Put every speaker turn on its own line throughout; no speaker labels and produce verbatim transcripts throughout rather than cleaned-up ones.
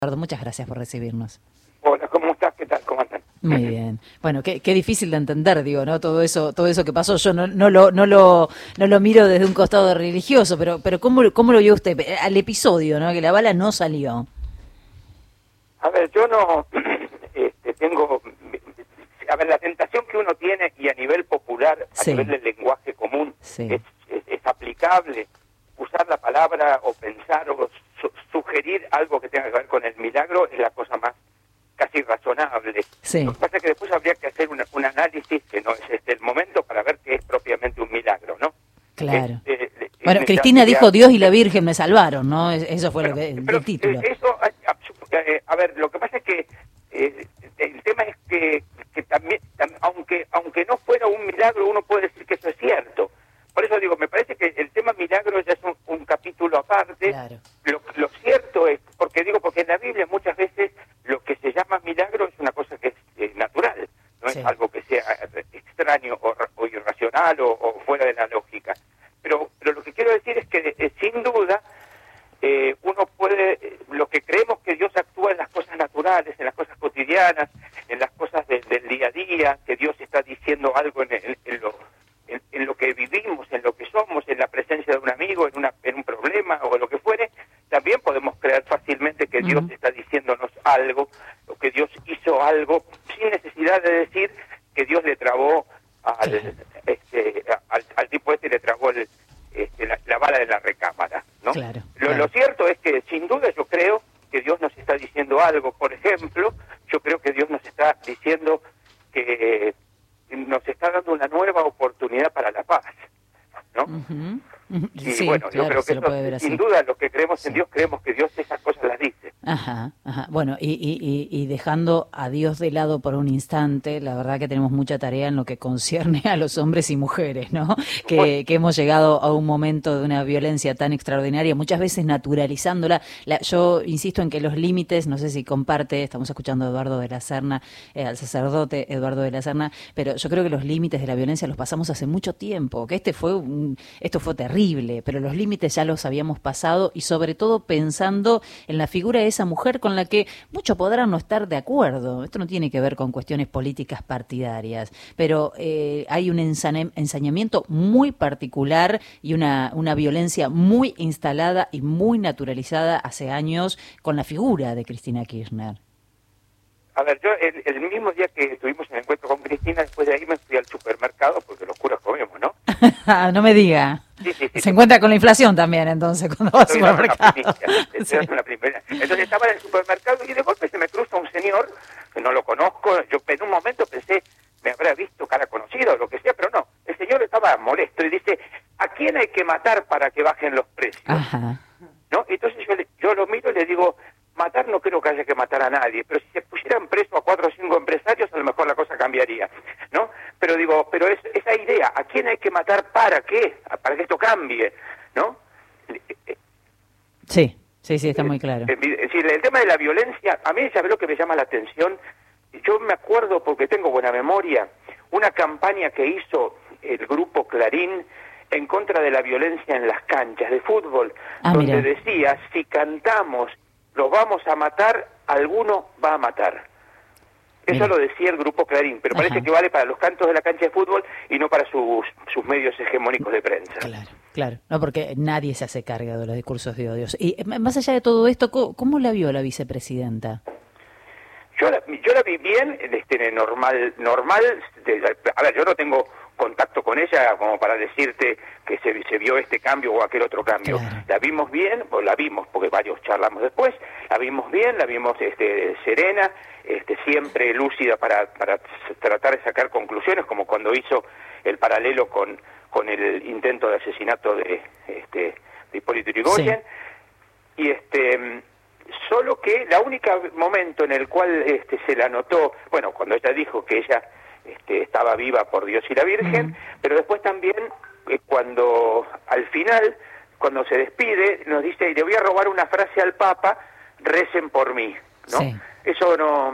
Eduardo, muchas gracias por recibirnos.
Hola, ¿cómo estás? ¿Qué tal? ¿Cómo estás?
Muy bien. Bueno, qué, qué difícil de entender, digo, ¿no? Todo eso, todo eso que pasó. Yo no, no lo, no lo, no lo miro desde un costado religioso, pero, pero ¿cómo, cómo lo vio usted al episodio, ¿no? Que la bala no salió.
A ver, yo no este, tengo, a ver, la tentación que uno tiene y a nivel popular, a
Sí.
nivel del lenguaje común,
Sí.
es, es, es aplicable usar la palabra o pensar o su, sugerir algo que tenga que ver con el milagro es la cosa más casi razonable.
Sí.
Lo que pasa es que después habría que hacer una, un análisis que no es este el momento para ver qué es propiamente un milagro, ¿no?
Claro.
Es, eh, eh,
Bueno,
es
Cristina
necesaria-
dijo Dios y la Virgen me salvaron, ¿no? Es- Eso fue
Bueno,
lo que, el,
pero,
el título.
eh, eso, eh, a ver, lo que pasa es que eh, el tema es que, que también, tam, aunque aunque no fuera un milagro, uno puede decir que eso es cierto. Por eso digo, me parece que el tema milagro ya es un, un capítulo aparte.
Claro.
Lo, lo cierto es, porque digo, porque en la Biblia muchas veces lo que se llama milagro es una cosa que es eh, natural, no
Sí.
es algo que sea extraño o, o irracional o, o fuera de la lógica. Pero, pero lo que quiero decir es que eh, sin duda eh, uno puede, eh, lo que creemos que Dios actúa en las cosas naturales, en las cosas cotidianas, en las cosas de, del día a día, que Dios está diciendo algo en, en, en lo en, en lo que vivimos, en lo que somos, en la presencia de un amigo, en, una, en un problema o lo que fuere, también podemos creer fácilmente que Dios
Ujú.
está diciéndonos algo, o que Dios hizo algo, sin necesidad de decir que Dios le trabó al,
Claro.
este, al, al tipo este, le trabó el, este, la, la bala de la recámara, ¿no?
Claro,
Lo,
claro.
lo cierto es que, sin duda, yo creo que Dios nos está diciendo algo. Por ejemplo, yo creo que Dios nos está diciendo que nos está dando una nueva oportunidad para la paz, ¿no?
Ujú. Ujú.
Y
Sí,
bueno,
claro,
yo creo
se
que
lo
eso,
puede ver así.
sin duda, los que creemos en
Sí.
Dios, creemos que Dios esas cosas las dice.
Ajá, ajá. Bueno, y, y, y, y dejando a Dios de lado por un instante, la verdad que tenemos mucha tarea en lo que concierne a los hombres y mujeres, ¿no? Que, que hemos llegado a un momento de una violencia tan extraordinaria, muchas veces naturalizándola. La, yo insisto en que los límites, no sé si comparte, estamos escuchando a Eduardo de la Serna, eh, al sacerdote Eduardo de la Serna, pero yo creo que los límites de la violencia los pasamos hace mucho tiempo, que este fue un, esto fue terrible, pero los límites ya los habíamos pasado y sobre todo pensando en la figura de esa mujer con la que muchos podrán no estar de acuerdo. Esto no tiene que ver con cuestiones políticas partidarias, pero eh, hay un ensane- ensañamiento muy particular y una, una violencia muy instalada y muy naturalizada hace años con la figura de Cristina Kirchner.
A ver, yo el, el mismo día que tuvimos el encuentro con Cristina, después de ahí me fui al supermercado, porque los curas comemos, ¿no?
No me diga.
Sí, sí, sí.
Se encuentra con la inflación también, entonces, cuando va al
Estoy dando una
supermercado.
primicia, estoy
Sí.
dando una primicia. Entonces estaba en el supermercado y de golpe se me cruza un señor, que no lo conozco, yo en un momento pensé, me habrá visto cara conocida o lo que sea, pero no, el señor estaba molesto y dice, ¿a quién hay que matar para que bajen los precios?
Ajá.
¿No? Entonces yo, le, yo lo miro y le digo, matar no creo que haya que matar a nadie, pero si se pusieran preso a cuatro o cinco empresarios, a lo mejor la cosa cambiaría, ¿no? Pero digo, pero es, esa idea, ¿a quién hay que matar para qué? Para que esto cambie, ¿no?
Sí, sí, sí, está muy claro.
Es decir, el tema de la violencia, a mí, ¿sabes lo que me llama la atención? Yo me acuerdo, porque tengo buena memoria, una campaña que hizo el grupo Clarín en contra de la violencia en las canchas de fútbol,
Ah,
donde
mira.
decía, si cantamos, lo vamos a matar, alguno va a matar. Eso
Mira.
lo decía el grupo Clarín, pero parece
Ajá.
que vale para los cantos de la cancha de fútbol y no para sus, sus medios hegemónicos de prensa.
Claro, claro. No, porque nadie se hace cargo de los discursos de odios. Y eh, más allá de todo esto, ¿cómo, cómo la vio la vicepresidenta?
Yo la, yo la vi bien, este, normal, normal, de, a ver, yo no tengo contacto con ella como para decirte que se, se vio este cambio o aquel otro cambio.
Claro.
La vimos bien, o la vimos, porque varios charlamos después, la vimos bien, la vimos este, serena, este, siempre lúcida para, para tratar de sacar conclusiones, como cuando hizo el paralelo con, con el intento de asesinato de, este, de Hipólito Yrigoyen. Sí. Y este... Solo que la única momento en el cual este, se la notó, bueno, cuando ella dijo que ella este, estaba viva por Dios y la Virgen, uh-huh. pero después también eh, cuando al final, cuando se despide, nos dice, y le voy a robar una frase al Papa, recen por mí, ¿no?
Sí.
Eso no,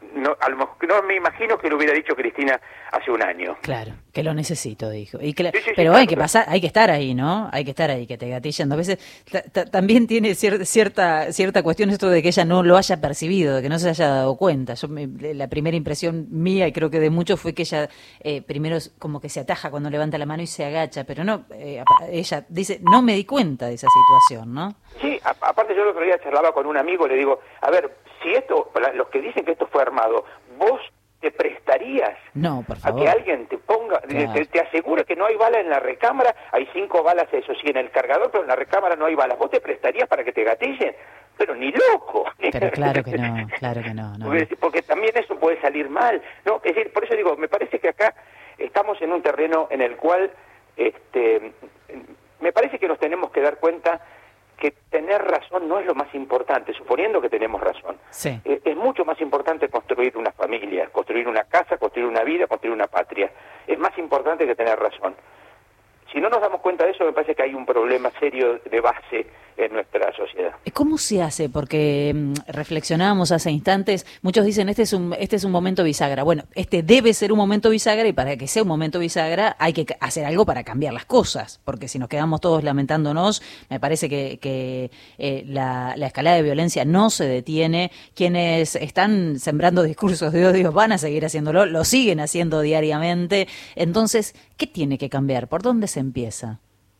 no, a lo mejor, no me imagino que lo hubiera dicho Cristina hace un año.
Claro, que lo necesito, dijo. Y que,
sí, sí,
pero
sí,
hay
claro,
que pasar, hay que estar ahí, ¿no? Hay que estar ahí, que te gatillan. A veces también tiene cier cierta cierta cuestión esto de que ella no lo haya percibido, de que no se haya dado cuenta. Yo me, la primera impresión mía, y creo que de muchos, fue que ella eh, primero como que se ataja cuando levanta la mano y se agacha, pero no, eh, ella dice, no me di cuenta de esa situación, ¿no?
Sí, a, aparte yo el otro día charlaba con un amigo, le digo, a ver, si esto, los que dicen que esto fue armado, vos te prestarías
no, por favor,
a que alguien te ponga, claro. te, te asegure que no hay bala en la recámara, hay cinco balas, eso sí, en el cargador, pero en la recámara no hay balas, ¿vos te prestarías para que te gatillen? Pero ni loco.
Pero claro que no, claro que no. no.
Porque, porque también eso puede salir mal, ¿no? Es decir, por eso digo, me parece que acá estamos en un terreno en el cual, este, me parece que nos tenemos que dar cuenta que tener razón no es lo más importante, suponiendo que tenemos razón.
Sí.
Eh, es mucho más importante construir una familia, construir una casa, construir una vida, construir una patria. Es más importante que tener razón. Si no nos damos cuenta de eso, me parece que hay un problema serio de base en nuestra sociedad.
¿Cómo se hace? Porque mmm, reflexionábamos hace instantes, muchos dicen, este es un este es un momento bisagra. Bueno, este debe ser un momento bisagra, y para que sea un momento bisagra hay que hacer algo para cambiar las cosas, porque si nos quedamos todos lamentándonos, me parece que, que eh, la, la escalada de violencia no se detiene. Quienes están sembrando discursos de odio van a seguir haciéndolo, lo siguen haciendo diariamente. Entonces, ¿qué tiene que cambiar? ¿Por dónde se empieza?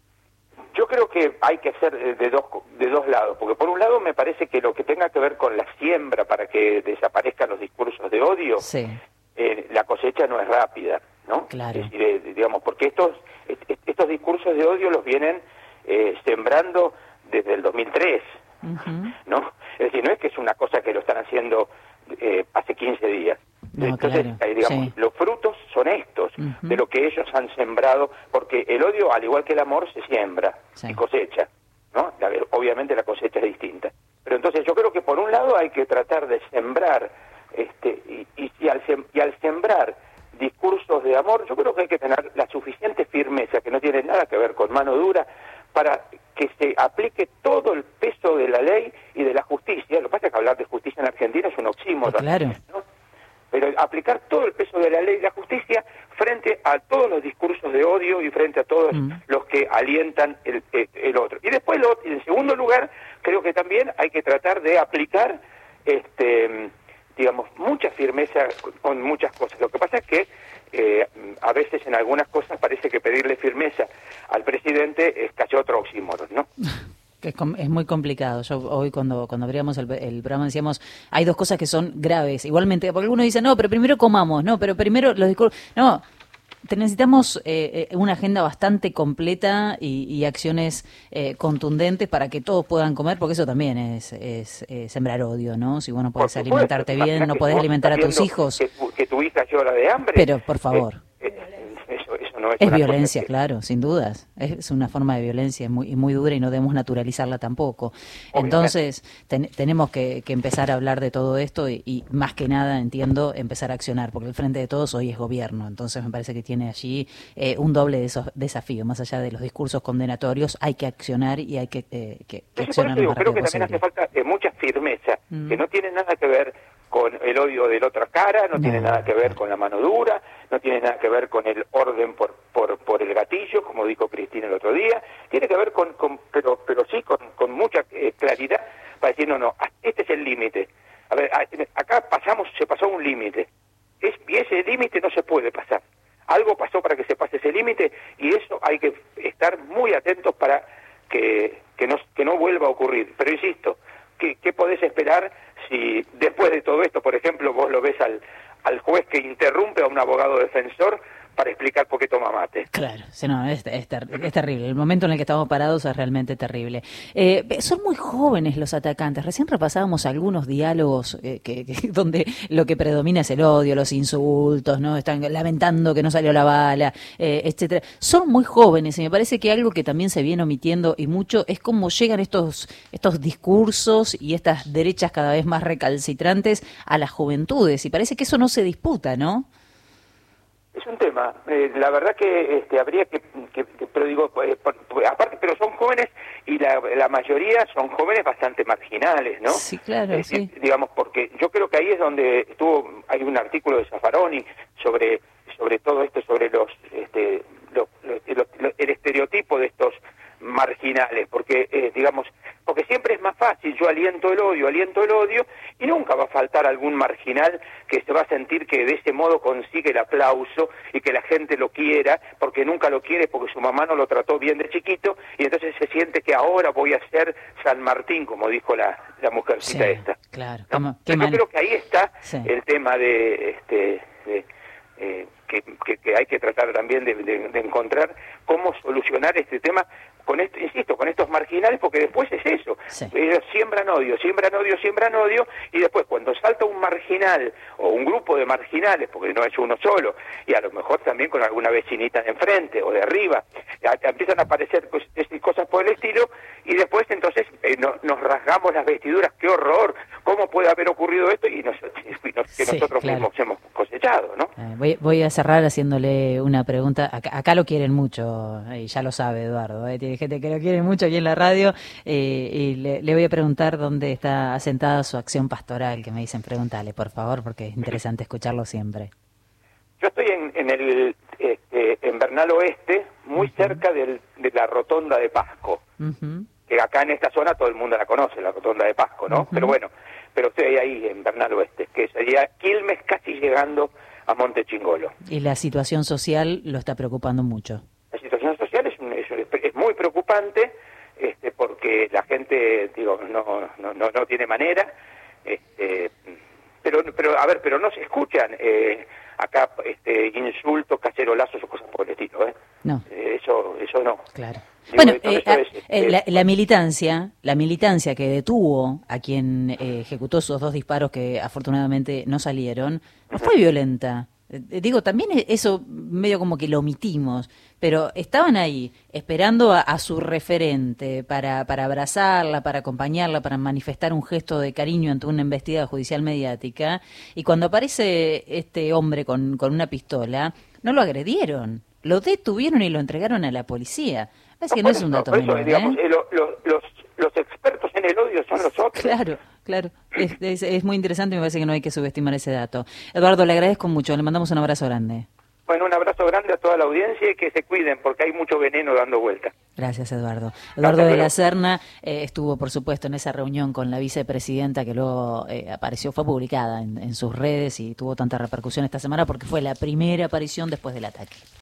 Yo creo que hay que hacer de dos, de dos lados, porque por un lado me parece que lo que tenga que ver con la siembra para que desaparezcan los discursos de odio,
sí.
eh, la cosecha no es rápida, ¿no?
Claro.
Es decir, eh, digamos, porque estos estos discursos de odio los vienen eh, sembrando desde el dos mil tres, uh-huh. ¿no? Es decir, no es que es una cosa que lo están haciendo eh, hace quince días.
No,
Entonces,
claro.
eh, digamos,
sí.
los frutos son estos, uh-huh. de lo que ellos han sembrado, porque el odio, al igual que el amor, se siembra sí. y cosecha, ¿no? La, obviamente la cosecha es distinta. Pero entonces yo creo que por un lado hay que tratar de sembrar, este y, y, y, al, sem y al sembrar discursos de amor, yo creo que hay que tener la suficiente firmeza, que no tiene nada que ver con mano dura, para que se aplique todo el peso de la ley y de la justicia. Lo que pasa es que hablar de justicia en Argentina es un oxímoron,
claro.
¿no? Pero aplicar todo el peso de la ley y la justicia frente a todos los discursos de odio y frente a todos mm. los que alientan el, el, el otro. Y después, lo, en segundo lugar, creo que también hay que tratar de aplicar, este, digamos, mucha firmeza con muchas cosas. Lo que pasa es que eh, a veces en algunas cosas parece que pedirle firmeza al presidente es casi otro oxímoron, ¿no?
Es, es muy complicado. Yo hoy cuando cuando abríamos el, el programa decíamos, hay dos cosas que son graves. Igualmente, porque algunos dicen, no, pero primero comamos, no, pero primero los discursos... No, te necesitamos eh, una agenda bastante completa y, y acciones eh, contundentes para que todos puedan comer, porque eso también es, es eh, sembrar odio, ¿no? Si vos no podés alimentarte bien, no podés alimentar a tus hijos.
Que tu, que tu hija llora de hambre.
Pero, por favor.
Eh, eh, eso, eso no es
es
una
violencia,
que...
claro, sin dudas. Es una forma de violencia muy, muy dura y no debemos naturalizarla tampoco. Obviamente. Entonces, ten, tenemos que, que empezar a hablar de todo esto y, y, más que nada, entiendo, empezar a accionar, porque el Frente de Todos hoy es gobierno. Entonces, me parece que tiene allí eh, un doble de esos desafío. Más allá de los discursos condenatorios, hay que accionar y hay que, eh, que, que accionar lo más rápido
posible. Creo que
posible.
también hace falta eh, mucha firmeza, mm. que no tiene nada que ver con el odio de la otra cara, no, no tiene nada que ver con la mano dura, no tiene nada que ver con el orden por por, por el gatillo, como dijo Cristina el otro día, tiene que ver con, con pero pero sí, con, con mucha eh, claridad, para decir, no, no, este es el límite. A ver, acá pasamos, se pasó un límite, es, y ese límite no se puede pasar. Algo pasó para que se pase ese límite, y eso hay que estar muy atentos para que, que, no, que no vuelva a ocurrir. Pero insisto, ¿qué, qué podés esperar si después de todo esto, por ejemplo, vos lo ves al, al juez que interrumpe a un abogado defensor para explicar por qué toma mate?
Claro, sí, no, es, es, ter es terrible. El momento en el que estamos parados es realmente terrible. Eh, son muy jóvenes los atacantes. Recién repasábamos algunos diálogos eh, que, que, donde lo que predomina es el odio, los insultos, ¿no? Están lamentando que no salió la bala, eh, etcétera. Son muy jóvenes y me parece que algo que también se viene omitiendo y mucho es cómo llegan estos, estos discursos y estas derechas cada vez más recalcitrantes a las juventudes. Y parece que eso no se disputa, ¿no?
es un tema. Eh, la verdad que este, habría que, que, que pero digo, eh, por, por, aparte, pero son jóvenes y la, la mayoría son jóvenes bastante marginales, ¿no?
Sí, claro,
eh,
sí.
Digamos, porque yo creo que ahí es donde estuvo, hay un artículo de Zaffaroni sobre sobre todo esto, sobre los, este, los, los, los, los el estereotipo de estos marginales, porque eh, digamos, porque siempre es más fácil, yo aliento el odio, aliento el odio, y nunca va a faltar algún marginal que se va a sentir que de ese modo consigue el aplauso y que la gente lo quiera, porque nunca lo quiere porque su mamá no lo trató bien de chiquito, y entonces se siente que ahora voy a ser San Martín, como dijo la, la mujercita
sí,
esta.
Claro.
¿No? Yo man... creo que ahí está sí. el tema de... este de, eh, que, que, que hay que tratar también de, de, de encontrar cómo solucionar este tema con esto, insisto, con estos marginales, porque después es eso, sí. ellos siembran odio, siembran odio, siembran odio, y después cuando salta un marginal, o un grupo de marginales, porque no es uno solo, y a lo mejor también con alguna vecinita de enfrente, o de arriba, empiezan a aparecer cosas por el estilo, y después entonces eh, no, nos rasgamos las vestiduras, qué horror, cómo puede haber ocurrido esto, y nos, que sí, nosotros claro. mismos hemos cosechado, ¿no?
Eh, voy, voy a cerrar haciéndole una pregunta, acá, acá lo quieren mucho, y ya lo sabe Eduardo, ¿eh? Tiene gente que lo quiere mucho aquí en la radio, eh, y le, le voy a preguntar dónde está asentada su acción pastoral, que me dicen, pregúntale, por favor, porque es interesante escucharlo siempre.
Yo estoy en, en el este, en Bernal Oeste, muy uh-huh. cerca del, de la Rotonda de Pasco, uh-huh. que acá en esta zona todo el mundo la conoce, la Rotonda de Pasco, ¿no? Uh-huh. Pero bueno, pero estoy ahí en Bernal Oeste, que sería Quilmes casi llegando a Monte Chingolo.
Y la situación social lo está preocupando mucho.
La situación social es, es, es muy preocupante, este, porque la gente, digo, no no no, no tiene manera, este, pero pero a ver, pero no se escuchan eh, acá este, insultos, cacerolazos o cosas por el estilo, ¿eh?
No.
Eh, eso eso no.
Claro.
Digo,
bueno, eh,
es,
eh, la, la militancia, la militancia que detuvo a quien eh, ejecutó esos dos disparos que afortunadamente no salieron, no fue violenta. Eh, digo, también eso medio como que lo omitimos, pero estaban ahí esperando a, a su referente para, para abrazarla, para acompañarla, para manifestar un gesto de cariño ante una investigación judicial mediática, y cuando aparece este hombre con, con una pistola, no lo agredieron, lo detuvieron y lo entregaron a la policía. Es que no, no es un dato menor, ¿eh?
Digamos, eh, lo, lo, los, los expertos en el odio son los otros.
Claro, claro. Es, es, es muy interesante y me parece que no hay que subestimar ese dato. Eduardo, le agradezco mucho. Le mandamos un abrazo grande.
Bueno, un abrazo grande a toda la audiencia y que se cuiden porque hay mucho veneno dando vuelta.
Gracias, Eduardo. Eduardo Gracias, de la Serna eh, estuvo, por supuesto, en esa reunión con la vicepresidenta que luego eh, apareció, fue publicada en, en sus redes y tuvo tanta repercusión esta semana porque fue la primera aparición después del ataque.